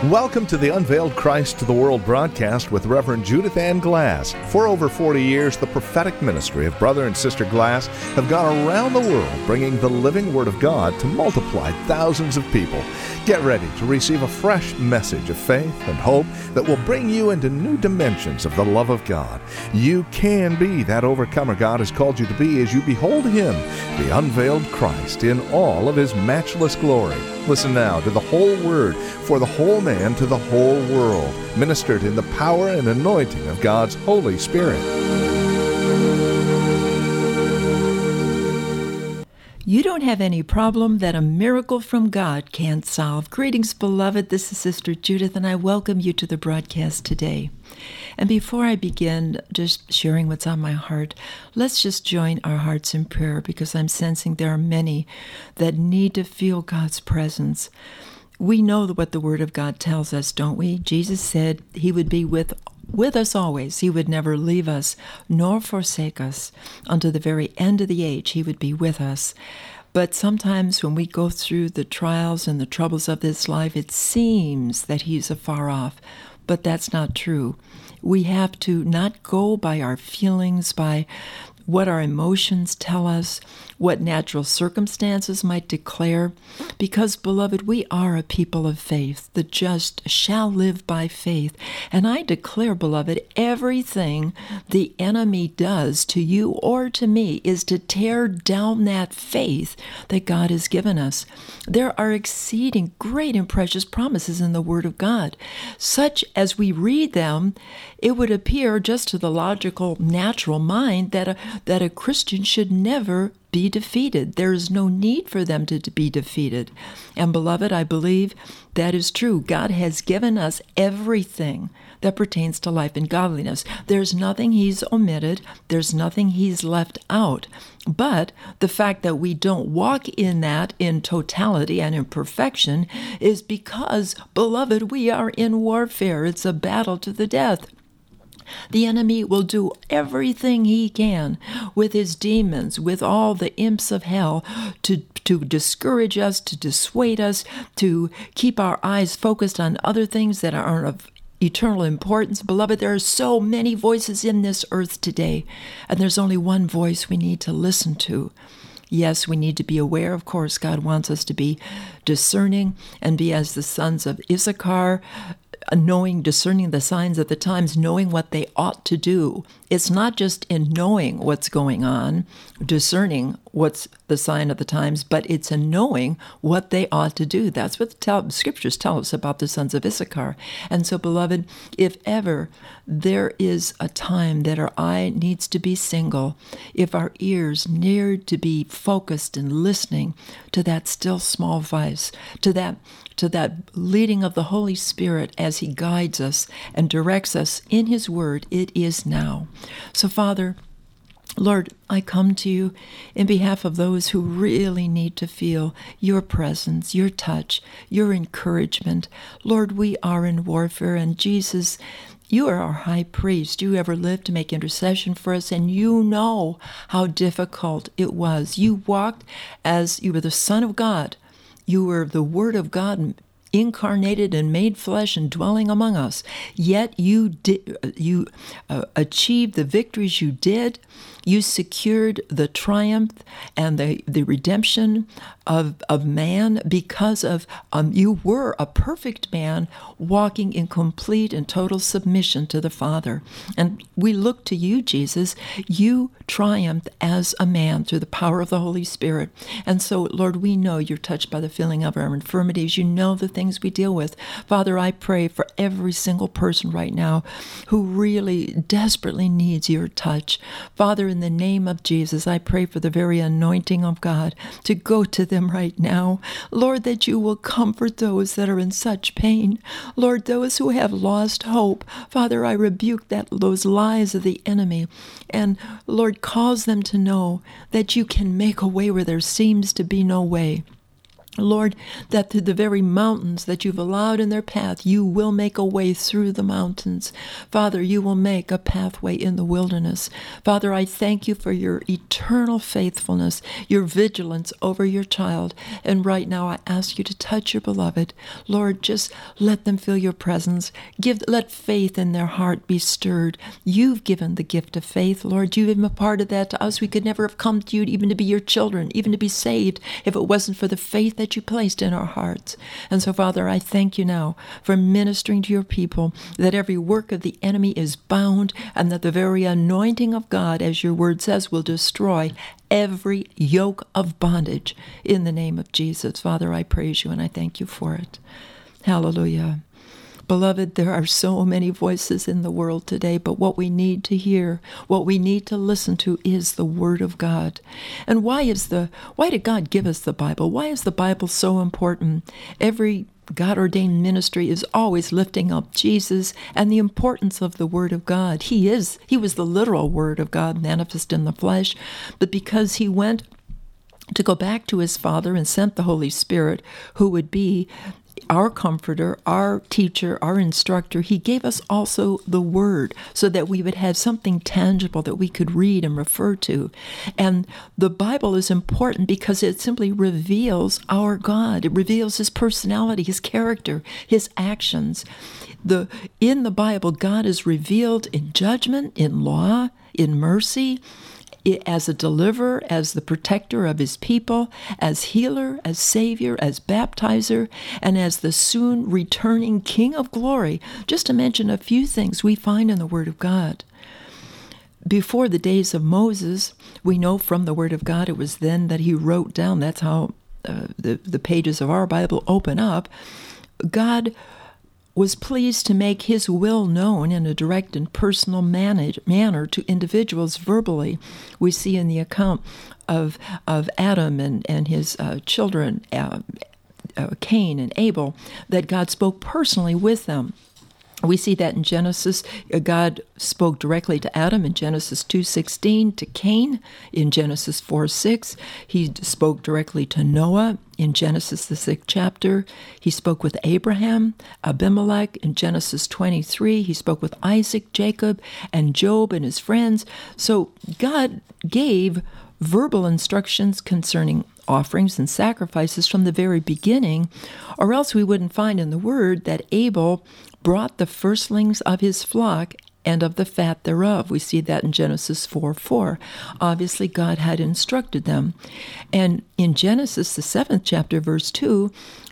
Welcome to the Unveiled Christ to the World broadcast with Reverend Judith Ann Glass. For over 40 years, the prophetic ministry of Brother and Sister Glass have gone around the world bringing the living Word of God to multiply thousands of people. Get ready to receive a fresh message of faith and hope that will bring you into new dimensions of the love of God. You can be that overcomer God has called you to be as you behold Him, the unveiled Christ, in all of His matchless glory. Listen now to the whole Word for the whole man to the whole world, ministered in the power and anointing of God's Holy Spirit. You don't have any problem that a miracle from God can't solve. Greetings, beloved. This is Sister Judith, and I welcome you to the broadcast today. And before I begin just sharing what's on my heart, let's just join our hearts in prayer, because I'm sensing there are many that need to feel God's presence. We know what the Word of God tells us, don't we? Jesus said He would be with us always. He would never leave us nor forsake us. Unto the very end of the age, He would be with us. But sometimes when we go through the trials and the troubles of this life, it seems that He's afar off. But that's not true. We have to not go by our feelings, by what our emotions tell us, what natural circumstances might declare, because, beloved, we are a people of faith. The just shall live by faith. And I declare, beloved, everything the enemy does to you or to me is to tear down that faith that God has given us. There are exceeding great and precious promises in the Word of God. Such as we read them, it would appear just to the logical, natural mind that a Christian should never be defeated. There is no need for them to be defeated. And beloved, I believe that is true. God has given us everything that pertains to life and godliness. There's nothing He's omitted. There's nothing He's left out. But the fact that we don't walk in that in totality and in perfection is because, beloved, we are in warfare. It's a battle to the death. The enemy will do everything he can with his demons, with all the imps of hell, to discourage us, to dissuade us, to keep our eyes focused on other things that are of eternal importance. Beloved, there are so many voices in this earth today, and there's only one voice we need to listen to. Yes, we need to be aware. Of course, God wants us to be discerning and be as the sons of Issachar, discerning the signs of the times, knowing what they ought to do. It's not just in knowing what's going on, discerning what's the sign of the times, but it's in knowing what they ought to do. That's what the Scriptures tell us about the sons of Issachar. And so, beloved, if ever there is a time that our eye needs to be single, if our ears need to be focused and listening to that still small voice, to that leading of the Holy Spirit as He guides us and directs us in His Word, it is now. So, Father, Lord, I come to You in behalf of those who really need to feel Your presence, Your touch, Your encouragement. Lord, we are in warfare, and Jesus, You are our high priest. You ever lived to make intercession for us, and You know how difficult it was. You walked as You were the Son of God. You were the Word of God incarnated and made flesh and dwelling among us. Yet you achieved the victories You did. You secured the triumph and the redemption of man because of You were a perfect man walking in complete and total submission to the Father. And we look to You, Jesus. You triumphed as a man through the power of the Holy Spirit. And so, Lord, we know You're touched by the feeling of our infirmities. You know the things we deal with. Father, I pray for every single person right now who really desperately needs Your touch. Father, in the name of Jesus, I pray for the very anointing of God to go to them right now. Lord, that You will comfort those that are in such pain. Lord, those who have lost hope. Father, I rebuke those lies of the enemy. And Lord, cause them to know that You can make a way where there seems to be no way. Lord, that through the very mountains that you've allowed in their path, you will make a way through the mountains. Father, you will make a pathway in the wilderness. Father, I thank you for your eternal faithfulness, your vigilance over your child. And right now I ask you to touch your beloved. Lord, just let them feel your presence. Let faith in their heart be stirred. You've given the gift of faith, Lord. You've been a part of that to us. We could never have come to you even to be your children, even to be saved, if it wasn't for the faith that you placed in our hearts. And so, Father, I thank you now for ministering to your people, that every work of the enemy is bound, and that the very anointing of God, as your word says, will destroy every yoke of bondage in the name of Jesus. Father, I praise you and I thank you for it. Hallelujah. Beloved, there are so many voices in the world today, but what we need to hear, what we need to listen to is the Word of God. And why did God give us the Bible? Why is the Bible so important? Every God-ordained ministry is always lifting up Jesus and the importance of the Word of God. He was the literal Word of God manifest in the flesh, but because he went to go back to his Father and sent the Holy Spirit, who would be our comforter, our teacher, our instructor, he gave us also the Word so that we would have something tangible that we could read and refer to. And the Bible is important because it simply reveals our God. It reveals his personality, his character, his actions. In the Bible, God is revealed in judgment, in law, in mercy, as a deliverer, as the protector of his people, as healer, as savior, as baptizer, and as the soon returning King of glory, just to mention a few things we find in the Word of God. Before the days of Moses, we know from the Word of God, it was then that he wrote down, that's how the pages of our Bible open up. God was pleased to make his will known in a direct and personal manner to individuals verbally. We see in the account of Adam and his children, Cain and Abel, that God spoke personally with them. We see that in Genesis. God spoke directly to Adam in Genesis 2:16, to Cain in Genesis 4:6. He spoke directly to Noah in Genesis, the 6th chapter. He spoke with Abraham, Abimelech in Genesis 23. He spoke with Isaac, Jacob, and Job and his friends. So God gave verbal instructions concerning offerings and sacrifices from the very beginning, or else we wouldn't find in the Word that Abel brought the firstlings of his flock and of the fat thereof. We see that in Genesis 4:4. Obviously, God had instructed them. And in Genesis, the 7th chapter, verse 2,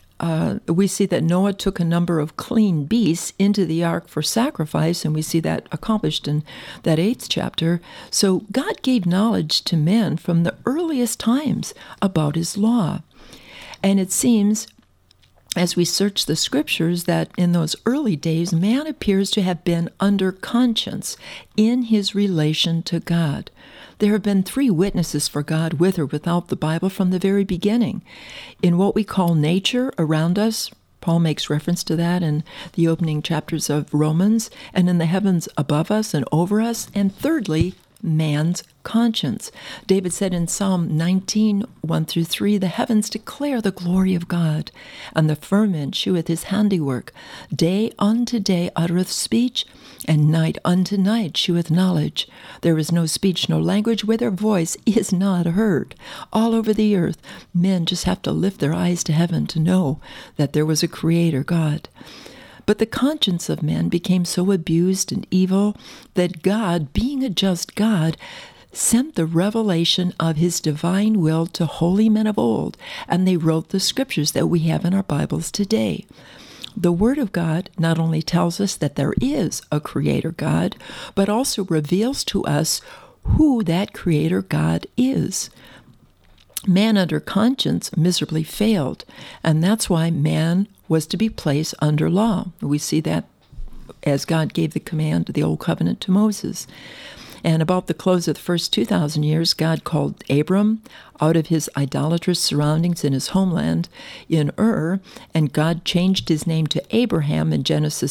we see that Noah took a number of clean beasts into the ark for sacrifice, and we see that accomplished in that 8th chapter. So God gave knowledge to men from the earliest times about his law. And it seems, as we search the scriptures, that in those early days, man appears to have been under conscience in his relation to God. There have been 3 witnesses for God with or without the Bible from the very beginning. In what we call nature around us, Paul makes reference to that in the opening chapters of Romans, and in the heavens above us and over us, and thirdly, man's conscience. David said in Psalm 19, 1-3, the heavens declare the glory of God, and the firmament sheweth his handiwork. Day unto day uttereth speech, and night unto night sheweth knowledge. There is no speech, no language, where their voice is not heard. All over the earth, men just have to lift their eyes to heaven to know that there was a creator God. But the conscience of men became so abused and evil that God, being a just God, sent the revelation of his divine will to holy men of old, and they wrote the scriptures that we have in our Bibles today. The Word of God not only tells us that there is a Creator God, but also reveals to us who that Creator God is. Man under conscience miserably failed, and that's why man was to be placed under law. We see that as God gave the command of the Old Covenant to Moses. And about the close of the first 2,000 years, God called Abram out of his idolatrous surroundings in his homeland in Ur, and God changed his name to Abraham in Genesis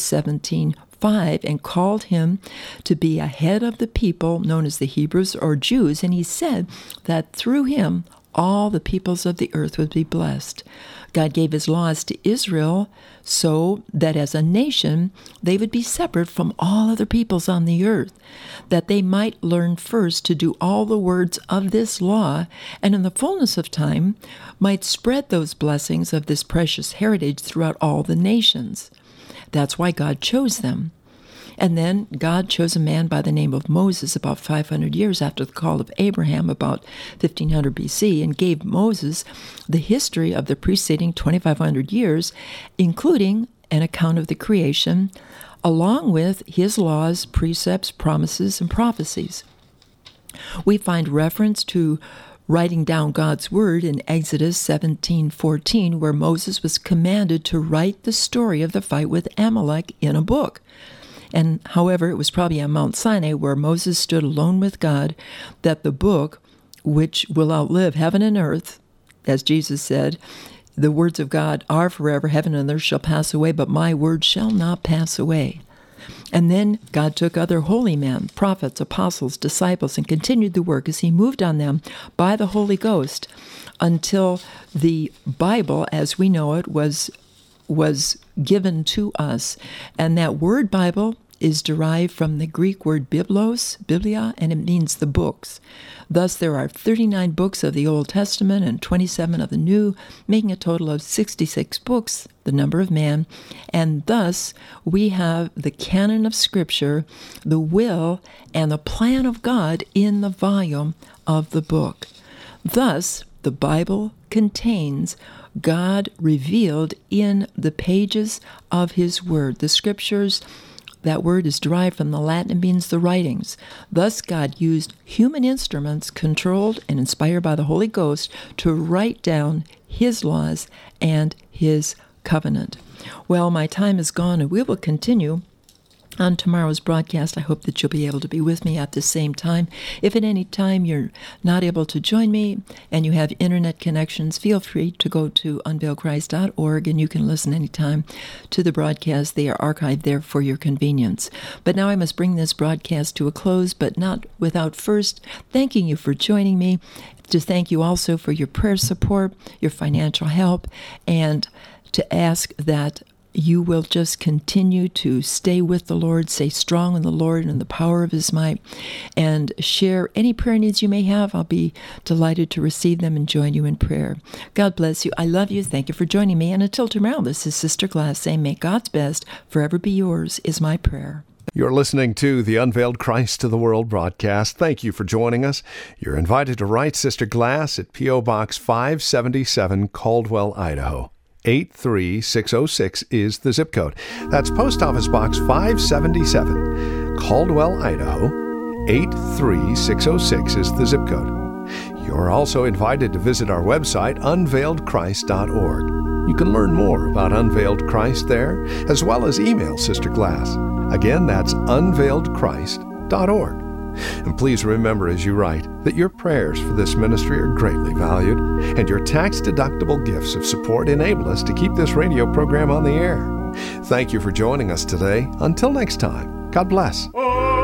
17:5 and called him to be a head of the people known as the Hebrews or Jews, and he said that through him all the peoples of the earth would be blessed. God gave his laws to Israel so that as a nation they would be separate from all other peoples on the earth, that they might learn first to do all the words of this law, and in the fullness of time might spread those blessings of this precious heritage throughout all the nations. That's why God chose them. And then God chose a man by the name of Moses about 500 years after the call of Abraham, about 1500 BC, and gave Moses the history of the preceding 2,500 years, including an account of the creation, along with his laws, precepts, promises, and prophecies. We find reference to writing down God's word in Exodus 17:14, where Moses was commanded to write the story of the fight with Amalek in a book. And however, it was probably on Mount Sinai where Moses stood alone with God, that the book, which will outlive heaven and earth, as Jesus said, the words of God are forever, heaven and earth shall pass away, but my word shall not pass away. And then God took other holy men, prophets, apostles, disciples, and continued the work as he moved on them by the Holy Ghost until the Bible, as we know it, was given to us. And that word Bible is derived from the Greek word biblos, biblia, and it means the books. Thus, there are 39 books of the Old Testament and 27 of the New, making a total of 66 books, the number of man. And thus, we have the canon of Scripture, the will, and the plan of God in the volume of the book. Thus, the Bible contains God revealed in the pages of his word. The Scriptures, that word is derived from the Latin and means the writings. Thus, God used human instruments controlled and inspired by the Holy Ghost to write down his laws and his covenant. Well, my time is gone, and we will continue on tomorrow's broadcast. I hope that you'll be able to be with me at the same time. If at any time you're not able to join me and you have internet connections, feel free to go to unveiledchrist.org and you can listen anytime to the broadcast. They are archived there for your convenience. But now I must bring this broadcast to a close, but not without first thanking you for joining me, to thank you also for your prayer support, your financial help, and to ask that you will just continue to stay with the Lord, stay strong in the Lord and in the power of his might, and share any prayer needs you may have. I'll be delighted to receive them and join you in prayer. God bless you. I love you. Thank you for joining me. And until tomorrow, this is Sister Glass saying, may God's best forever be yours, is my prayer. You're listening to the Unveiled Christ to the World broadcast. Thank you for joining us. You're invited to write Sister Glass at P.O. Box 577, Caldwell, Idaho. 83606 is the zip code. That's Post Office Box 577, Caldwell, Idaho. 83606 is the zip code. You're also invited to visit our website, unveiledchrist.org. You can learn more about Unveiled Christ there, as well as email Sister Glass. Again, that's unveiledchrist.org. And please remember as you write that your prayers for this ministry are greatly valued, and your tax-deductible gifts of support enable us to keep this radio program on the air. Thank you for joining us today. Until next time, God bless.